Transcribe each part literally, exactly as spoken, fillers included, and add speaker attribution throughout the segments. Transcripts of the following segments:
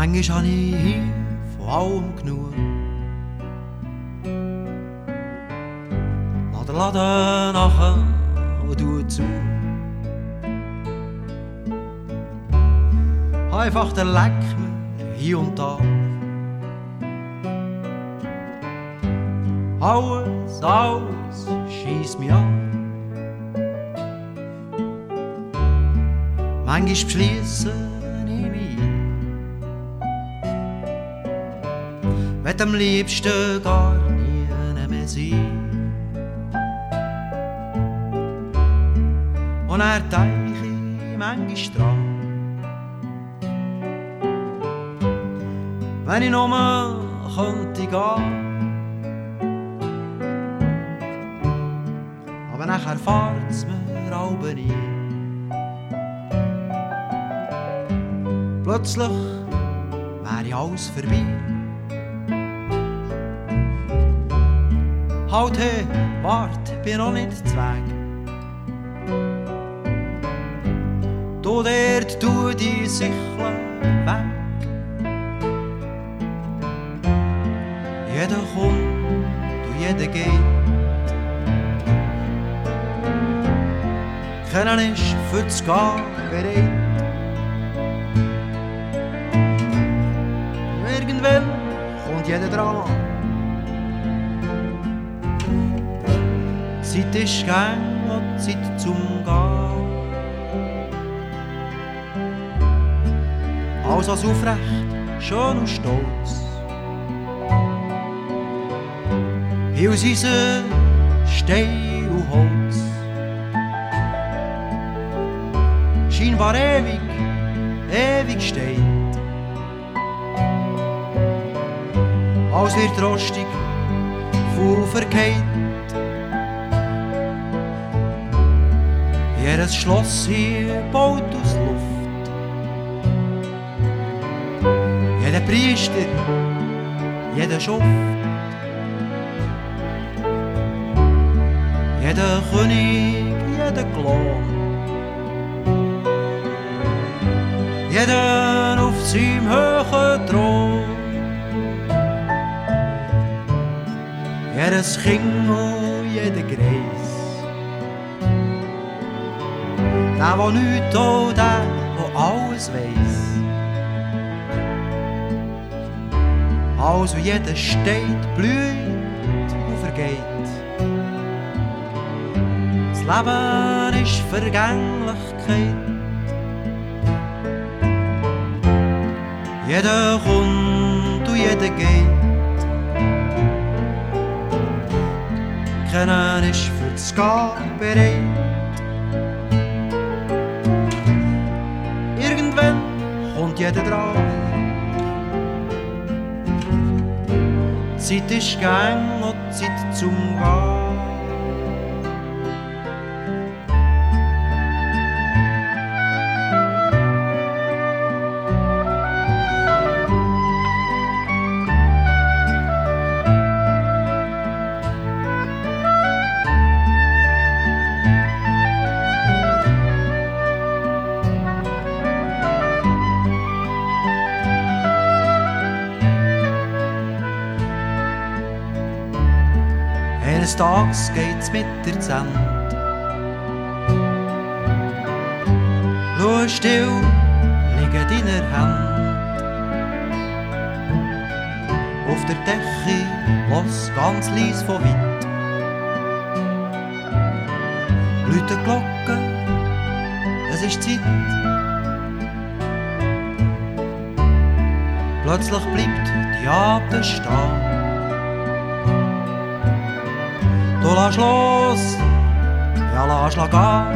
Speaker 1: Manchmal habe ich hier von allem genug. Lass den Laden nachher und tu zu. Einfach der Leck mir hier und da. Alles, alles schiesst mich an. Manchmal beschließe ich mich. Will am liebsten gar nie mehr sein. Und er denke ich manchmal dran. Wenn ich nur mal könnte gehen. Aber nachher fahrt's mir auch nie. Plötzlich wäre alles vorbei. Halt, hey, wart, bin noch nicht zu Weg. Du dort, tu die Sichel weg. Jeder kommt und jeder geht. Keiner ist für das Gehen bereit. Irgendwann kommt jeder dran. Zeit ist gang und Zeit zum Gehen. Alles als aufrecht, schön und stolz. Hier aus Eisen, Stein und Holz. Scheinbar ewig, ewig steht. Alles wird rostig, voll verkehrt. Jedes Schloss hier baut aus Luft. Jeder Priester, jeder Schuft. Jeder König, jeder Klon. Jeder auf seinem hohen Thron. Jedes Kind und jeder Greis. Der, der nichts und der, der alles weiss. Also jeder steht, blüht und vergeht. Das Leben ist Vergänglichkeit. Jeder kommt und jeder geht. Keiner ist für das Gehen bereit. Irgendwann kommt jeder dran. Zeit ist gang und Zeit zum Gehen. Eines Tages geht's mit dir zu Ende. Schau still, liegen deiner Hände. Auf der Decke, lass ganz leis von weit. Läuten die Glocken, es ist Zeit. Plötzlich bleibt die Atem stehen. Du lass los, ja lass gehen.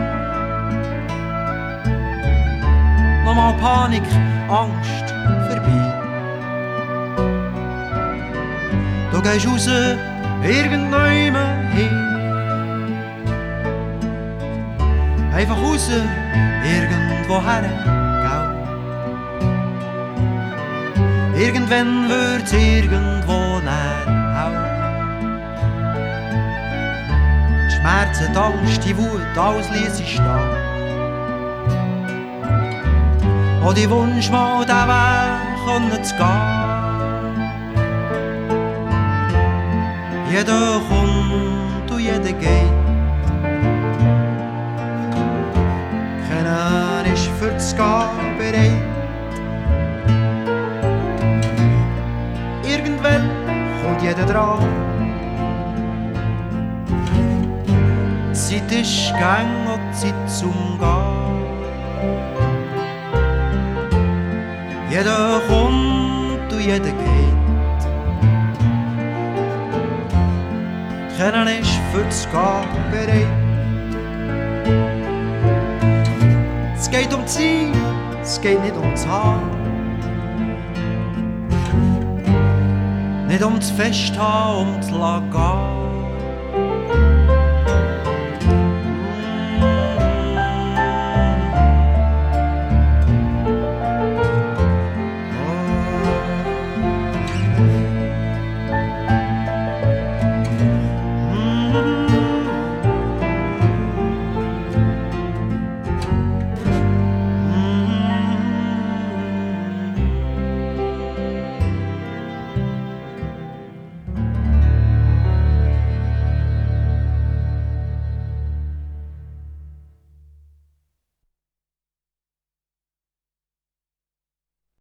Speaker 1: Nochmal Panik, Angst, vorbei. Du gehst raus, irgendjemand hin. Einfach raus, irgendwo her, gell. Irgendwann wird's irgendwo näher auch. Schmerzen, die Angst, die Wut, alles liess ich stehen. Und ich wünsch mal den Weg können zu gehen. Jeder kommt und jeder geht. Keiner ist für das Gehen bereit. Irgendwann kommt jeder dran. Die Zeit ist gang und die Zeit zum Gehen. Jeder kommt und jeder geht. Keiner ist für das Gehen bereit. Es geht um die Zeit, es geht nicht um das Haar. Nicht um das Festhaben, um das Lager.